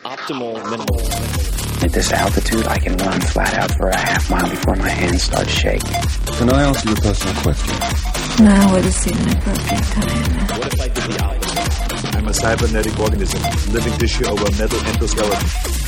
optimal minimal. At this altitude, I can run flat out for a half mile before my hands start shaking. Can I ask you a personal question? Now would seem an appropriate time. What if I did the opposite? I'm a cybernetic organism, living tissue over metal endoskeleton.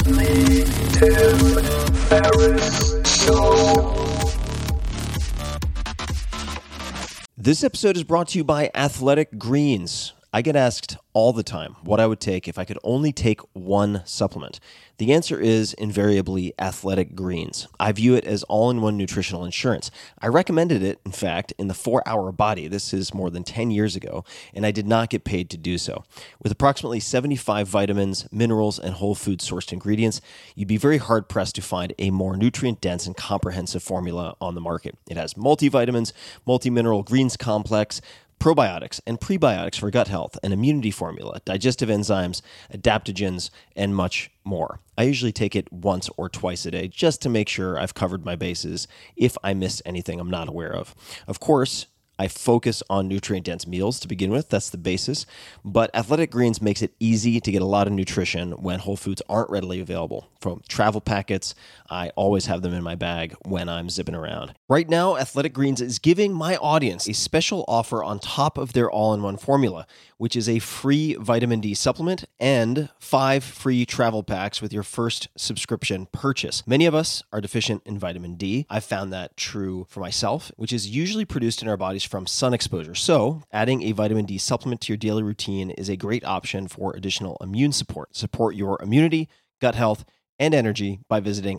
This episode is brought to you by Athletic Greens. I get asked all the time what I would take if I could only take one supplement. The answer is invariably Athletic Greens. I view it as all-in-one nutritional insurance. I recommended it, in fact, in the 4-Hour Body. This is more than 10 years ago, and I did not get paid to do so. With approximately 75 vitamins, minerals, and whole food sourced ingredients, you'd be very hard-pressed to find a more nutrient-dense and comprehensive formula on the market. It has multivitamins, multi-mineral greens complex, probiotics and prebiotics for gut health, an immunity formula, digestive enzymes, adaptogens, and much more. I usually take it once or twice a day just to make sure I've covered my bases if I missed anything I'm not aware of. Of course, I focus on nutrient-dense meals to begin with. That's the basis. But Athletic Greens makes it easy to get a lot of nutrition when whole foods aren't readily available. From travel packets, I always have them in my bag when I'm zipping around. Right now, Athletic Greens is giving my audience a special offer on top of their all-in-one formula, which is a free vitamin D supplement and 5 free travel packs with your first subscription purchase. Many of us are deficient in vitamin D. I've found that true for myself, which is usually produced in our bodies from sun exposure. So, adding a vitamin D supplement to your daily routine is a great option for additional immune support. Support your immunity, gut health, and energy by visiting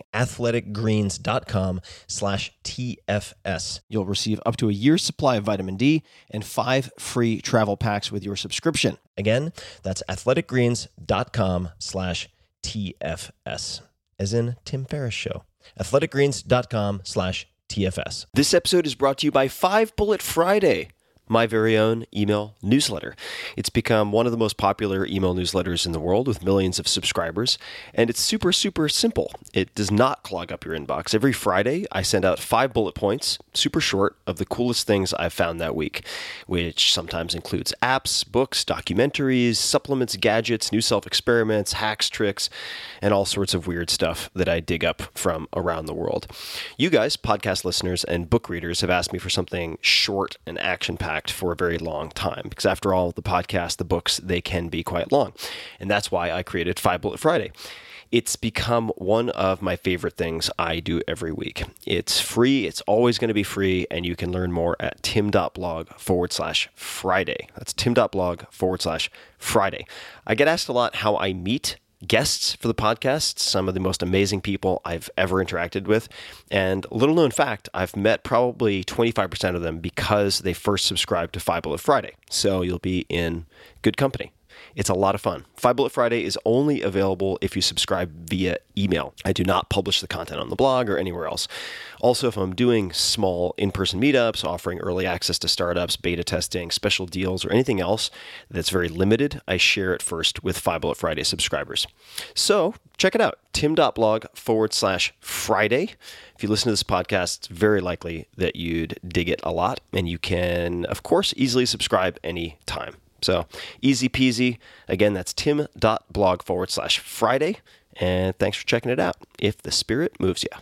athleticgreens.com/TFS. You'll receive up to a year's supply of vitamin D and 5 free travel packs with your subscription. Again, that's athleticgreens.com/TFS, as in Tim Ferriss Show. athleticgreens.com/TFS. This episode is brought to you by 5 Bullet Friday, my very own email newsletter. It's become one of the most popular email newsletters in the world with millions of subscribers, and it's super, super simple. It does not clog up your inbox. Every Friday, I send out 5 bullet points, super short, of the coolest things I've found that week, which sometimes includes apps, books, documentaries, supplements, gadgets, new self-experiments, hacks, tricks, and all sorts of weird stuff that I dig up from around the world. You guys, podcast listeners and book readers, have asked me for something short and action-packed for a very long time, because after all, the podcast, the books, they can be quite long. And that's why I created 5 Bullet Friday. It's become one of my favorite things I do every week. It's free. It's always going to be free. And you can learn more at tim.blog/Friday. That's tim.blog/Friday. I get asked a lot how I meet guests for the podcast, some of the most amazing people I've ever interacted with. And little known fact, I've met probably 25% of them because they first subscribed to 5 Bullet Friday. So you'll be in good company. It's a lot of fun. 5 Bullet Friday is only available if you subscribe via email. I do not publish the content on the blog or anywhere else. Also, if I'm doing small in-person meetups, offering early access to startups, beta testing, special deals, or anything else that's very limited, I share it first with 5 Bullet Friday subscribers. So check it out, tim.blog/Friday. If you listen to this podcast, it's very likely that you'd dig it a lot, and you can, of course, easily subscribe anytime. So easy peasy. Again, that's tim.blog/Friday. And thanks for checking it out, if the spirit moves you.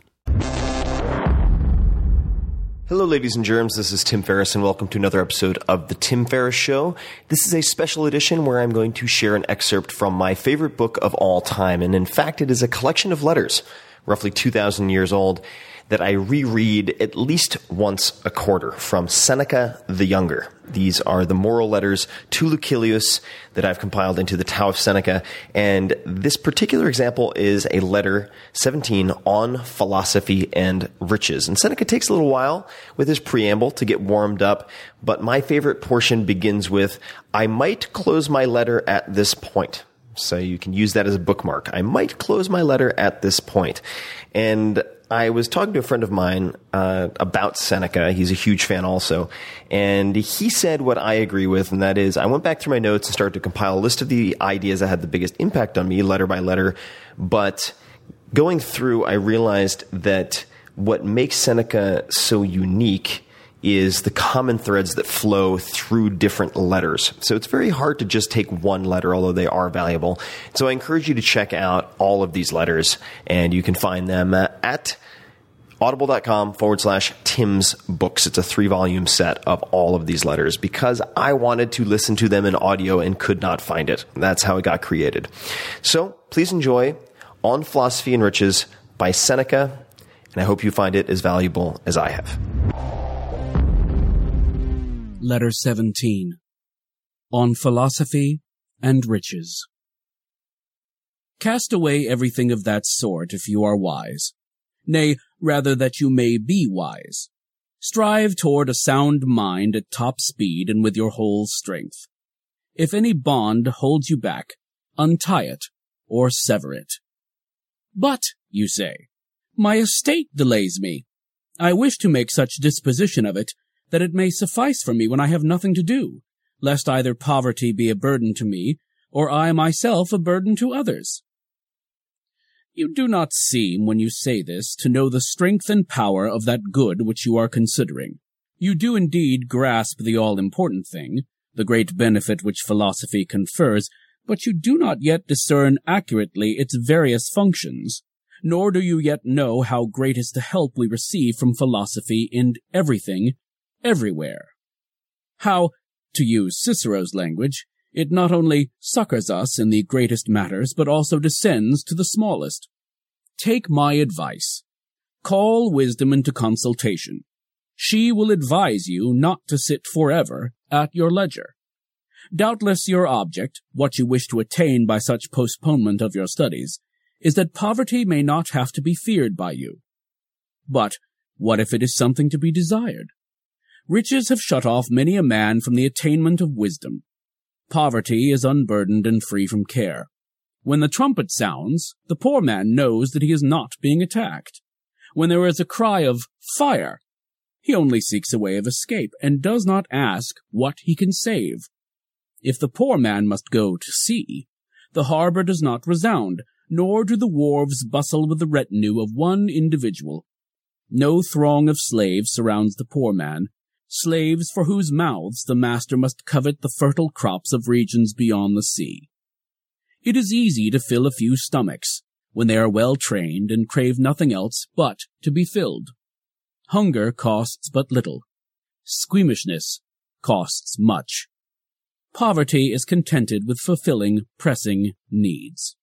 Hello, ladies and germs. This is Tim Ferriss, and welcome to another episode of The Tim Ferriss Show. This is a special edition where I'm going to share an excerpt from my favorite book of all time. And in fact, it is a collection of letters, roughly 2,000 years old, that I reread at least once a quarter from Seneca the Younger. These are the moral letters to Lucilius that I've compiled into the Tao of Seneca. And this particular example is a letter 17 on philosophy and riches. And Seneca takes a little while with his preamble to get warmed up, but my favorite portion begins with, "I might close my letter at this point." So you can use that as a bookmark. I might close my letter at this point. And I was talking to a friend of mine about Seneca. He's a huge fan also. And he said what I agree with, and that is I went back through my notes and started to compile a list of the ideas that had the biggest impact on me, letter by letter. But going through, I realized that what makes Seneca so unique is the common threads that flow through different letters. So it's very hard to just take one letter, although they are valuable. So I encourage you to check out all of these letters, and you can find them at audible.com/Tim's Books. It's a 3-volume set of all of these letters because I wanted to listen to them in audio and could not find it. That's how it got created. So please enjoy On Philosophy and Riches by Seneca, and I hope you find it as valuable as I have. Letter 17. On Philosophy and Riches. Cast away everything of that sort if you are wise. Nay, rather that you may be wise. Strive toward a sound mind at top speed and with your whole strength. If any bond holds you back, untie it or sever it. But, you say, my estate delays me. I wish to make such disposition of it that it may suffice for me when I have nothing to do, lest either poverty be a burden to me, or I myself a burden to others. You do not seem, when you say this, to know the strength and power of that good which you are considering. You do indeed grasp the all-important thing, the great benefit which philosophy confers, but you do not yet discern accurately its various functions, nor do you yet know how great is the help we receive from philosophy in everything, everywhere. How, to use Cicero's language, it not only succors us in the greatest matters, but also descends to the smallest. Take my advice. Call wisdom into consultation. She will advise you not to sit forever at your leisure. Doubtless your object, what you wish to attain by such postponement of your studies, is that poverty may not have to be feared by you. But what if it is something to be desired? Riches have shut off many a man from the attainment of wisdom. Poverty is unburdened and free from care. When the trumpet sounds, the poor man knows that he is not being attacked. When there is a cry of fire, he only seeks a way of escape and does not ask what he can save. If the poor man must go to sea, the harbor does not resound, nor do the wharves bustle with the retinue of one individual. No throng of slaves surrounds the poor man, slaves for whose mouths the master must covet the fertile crops of regions beyond the sea. It is easy to fill a few stomachs, when they are well trained and crave nothing else but to be filled. Hunger costs but little. Squeamishness costs much. Poverty is contented with fulfilling pressing needs.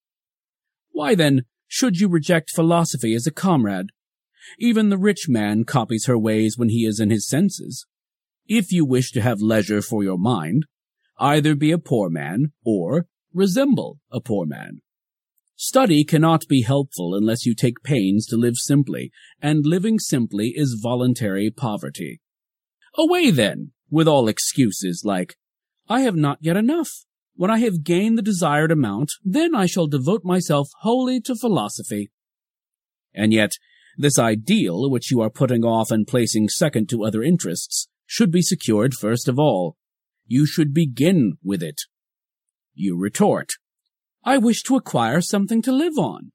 Why, then, should you reject philosophy as a comrade? Even the rich man copies her ways when he is in his senses. If you wish to have leisure for your mind, either be a poor man or resemble a poor man. Study cannot be helpful unless you take pains to live simply, and living simply is voluntary poverty. Away, then, with all excuses like, I have not yet enough. When I have gained the desired amount, then I shall devote myself wholly to philosophy. And yet, this ideal, which you are putting off and placing second to other interests, should be secured first of all. You should begin with it. You retort, I wish to acquire something to live on.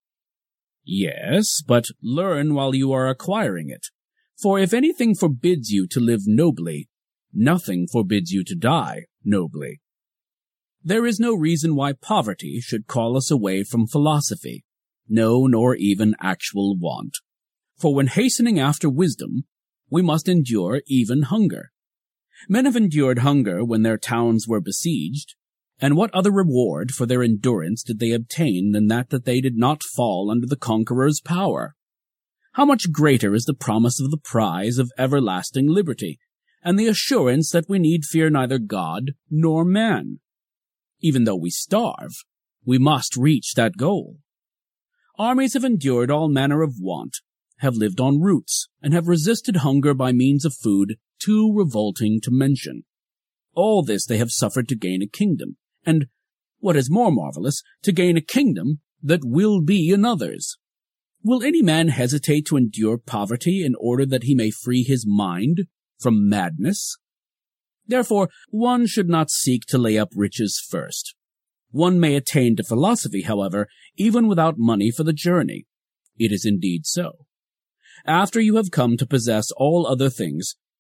Yes, but learn while you are acquiring it. For if anything forbids you to live nobly, nothing forbids you to die nobly. There is no reason why poverty should call us away from philosophy, no, nor even actual want. For when hastening after wisdom, we must endure even hunger. Men have endured hunger when their towns were besieged, and what other reward for their endurance did they obtain than that they did not fall under the conqueror's power? How much greater is the promise of the prize of everlasting liberty, and the assurance that we need fear neither God nor man. Even though we starve, we must reach that goal. Armies have endured all manner of want, have lived on roots, and have resisted hunger by means of food too revolting to mention. All this they have suffered to gain a kingdom, and, what is more marvelous, to gain a kingdom that will be another's. Will any man hesitate to endure poverty in order that he may free his mind from madness? Therefore, one should not seek to lay up riches first. One may attain to philosophy, however, even without money for the journey. It is indeed so. After you have come to possess all other things,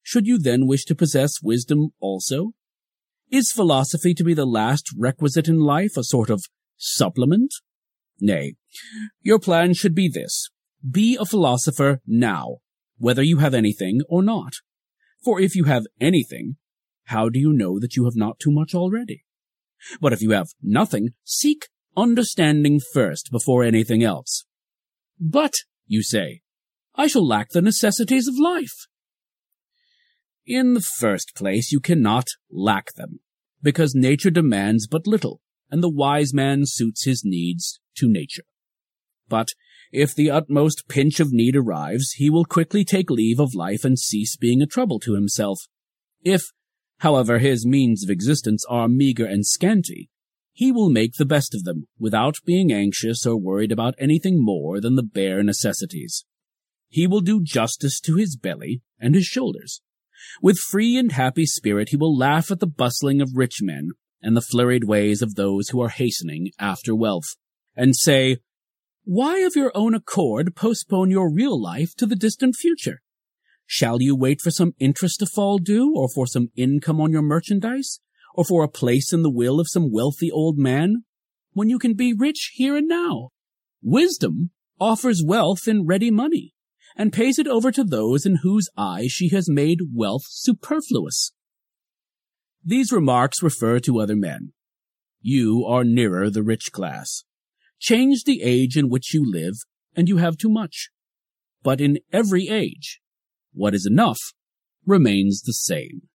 should you then wish to possess wisdom also? Is philosophy to be the last requisite in life, a sort of supplement? Nay, your plan should be this. Be a philosopher now, whether you have anything or not. For if you have anything, how do you know that you have not too much already? But if you have nothing, seek understanding first before anything else. But, you say, I shall lack the necessities of life. In the first place, you cannot lack them, because nature demands but little, and the wise man suits his needs to nature. But if the utmost pinch of need arrives, he will quickly take leave of life and cease being a trouble to himself. If, however, his means of existence are meager and scanty, he will make the best of them, without being anxious or worried about anything more than the bare necessities. He will do justice to his belly and his shoulders. With free and happy spirit he will laugh at the bustling of rich men and the flurried ways of those who are hastening after wealth, and say, Why of your own accord postpone your real life to the distant future? Shall you wait for some interest to fall due, or for some income on your merchandise, or for a place in the will of some wealthy old man, when you can be rich here and now? Wisdom offers wealth in ready money, and pays it over to those in whose eyes she has made wealth superfluous. These remarks refer to other men. You are nearer the rich class. Change the age in which you live, and you have too much. But in every age, what is enough remains the same.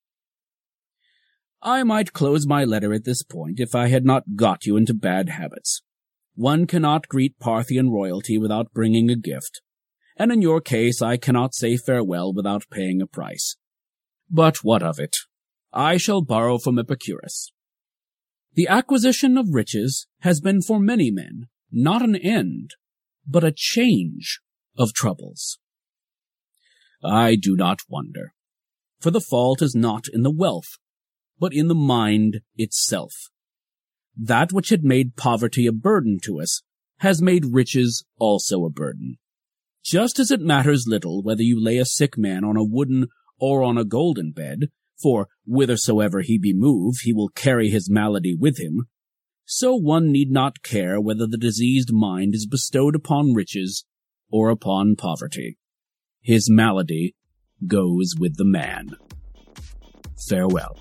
I might close my letter at this point if I had not got you into bad habits. One cannot greet Parthian royalty without bringing a gift, and in your case I cannot say farewell without paying a price. But what of it? I shall borrow from Epicurus. The acquisition of riches has been for many men not an end, but a change of troubles. I do not wonder, for the fault is not in the wealth, but in the mind itself. That which had made poverty a burden to us has made riches also a burden. Just as it matters little whether you lay a sick man on a wooden or on a golden bed, for whithersoever he be moved, he will carry his malady with him, so one need not care whether the diseased mind is bestowed upon riches or upon poverty. His malady goes with the man. Farewell.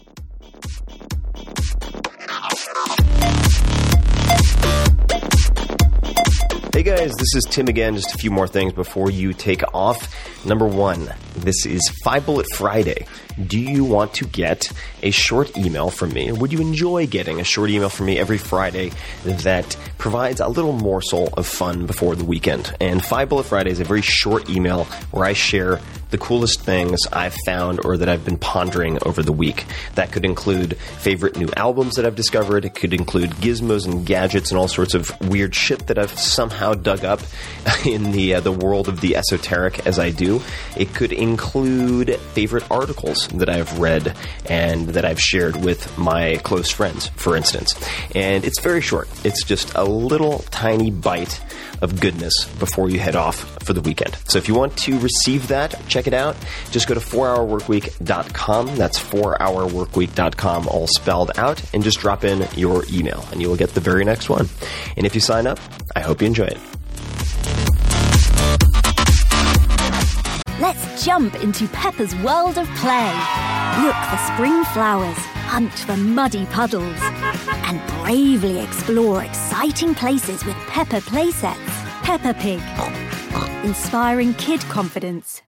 Hey guys, this is Tim again. Just a few more things before you take off. Number one, this is 5 Bullet Friday. Do you want to get a short email from me? Or would you enjoy getting a short email from me every Friday that provides a little morsel of fun before the weekend? And 5 Bullet Friday is a very short email where I share the coolest things I've found or that I've been pondering over the week. That could include favorite new albums that I've discovered. It could include gizmos and gadgets and all sorts of weird shit that I've somehow dug up in the world of the esoteric as I do. It could include favorite articles that I've read and that I've shared with my close friends, for instance. And it's very short. It's just a little tiny bite of goodness before you head off for the weekend. So if you want to receive that, check it out. Just go to 4hourworkweek.com. That's 4hourworkweek.com, all spelled out, and just drop in your email, and you will get the very next one. And if you sign up, I hope you enjoy it. Let's jump into Peppa's world of play. Look for spring flowers, hunt for muddy puddles, and bravely explore exciting places with Peppa playsets. Peppa Pig, inspiring kid confidence.